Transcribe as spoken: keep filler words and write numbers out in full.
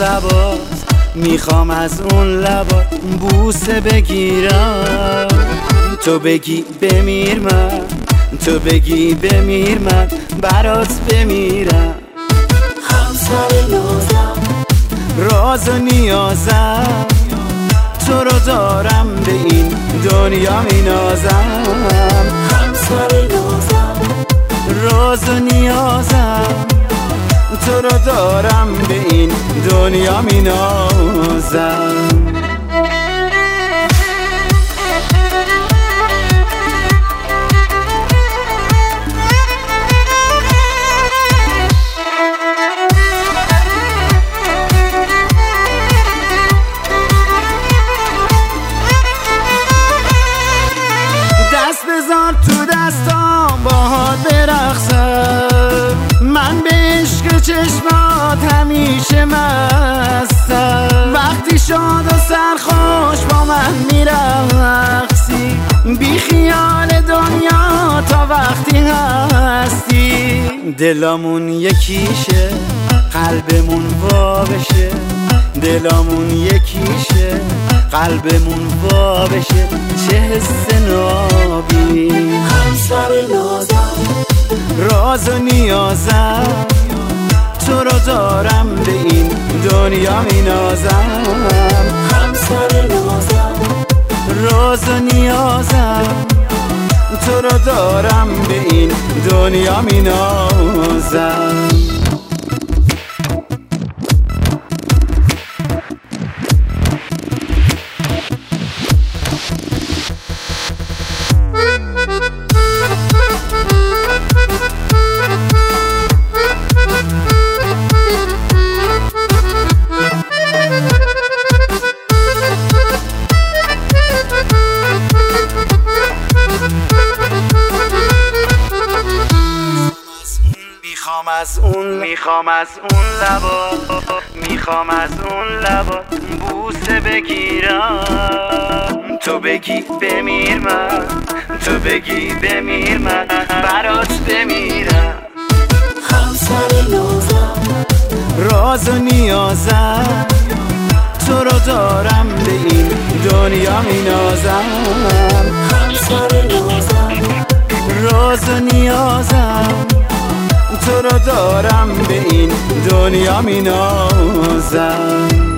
لبات، میخوام از اون لبات بوسه بگیرم. تو بگی بمیر من، تو بگی بمیر من برات بمیرم. همسر نازم، راز و نیازم، تو رو دارم به این دنیا مینازم. همسر نازم، راز و نیازم، تو رو دارم به این دنیا مینازم. بذار تو دستام باهات برقصم، من به عشق چشمات همیشه مستم. وقتی شاد و سرخوش با من میرقصی، بی خیال دنیا تا وقتی هستی. دلامون یکیشه، قلبمون وا بشه، دلامون یکیشه، قلبمون وا بشه. چه حس نابی، همسر نازم، راز و نیازم، تو رو دارم به این دنیا مینازم. همسر نازم، راز و نیازم، تو رو دارم به این دنیا مینازم. میخوام از اون میخوام از اون لبات، میخوام از اون لبات بوسه بگیرم. تو بگی بمیر من، تو بگی بمیر من برات بمیرم. همسر نازم، راز و نیازم، تو رو دارم به این دنیا مینازم. همسر نازم، راز و نیازم، تو رو دارم به این دنیا مینازم.